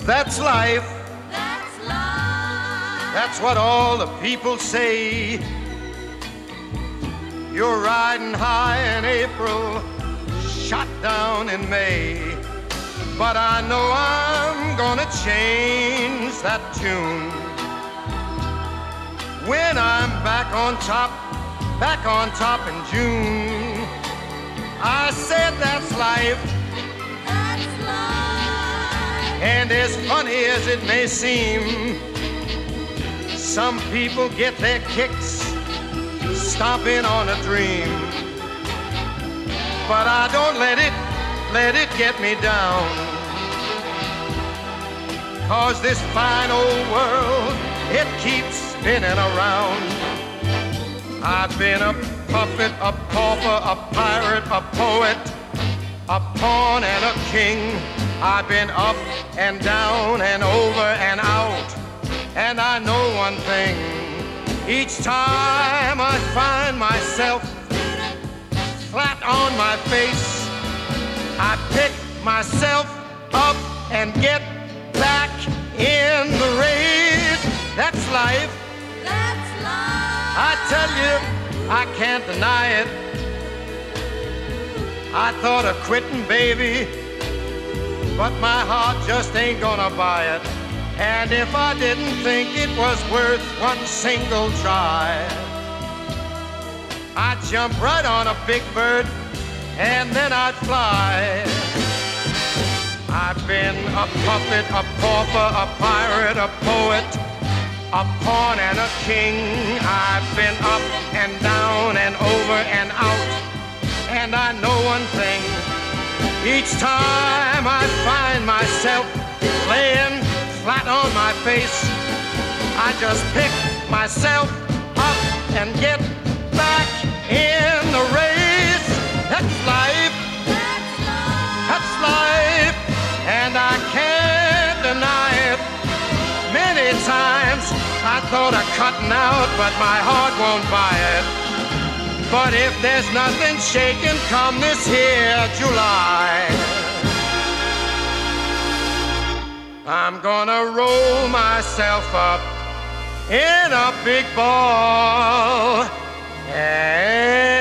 That's life. That's life. That's what all the people say. You're riding high in April, shot down in May. But I know I'm gonna change that tune when I'm back on top in June. I said that's life. That's life. And as funny as it may seem, some people get their kicks stomping on a dream. But I don't let it get me down. 'Cause this fine old world, it keeps spinning around. I've been a puppet, a pauper, a pirate, a poet, a pawn and a king. I've been up and down and over and out. And I know one thing, each time I find myself flat on my face, I pick myself up and get back in the race. That's life. That's life. I tell you, I can't deny it. I thought of quitting, baby, but my heart just ain't gonna buy it. And if I didn't think it was worth one single try, I'd jump right on a big bird and then I'd fly. I've been a puppet, a pauper, a pirate, a poet, a pawn and a king. I've been up and down and over and out. And I know one thing, each time I find myself laying flat on my face, I just pick myself up and get back in the race. That's life. That's life. That's life. And I can't deny it. Many times I thought of cutting out, but my heart won't buy it. But if there's nothing shaking come this here July, I'm gonna roll myself up in a big ball and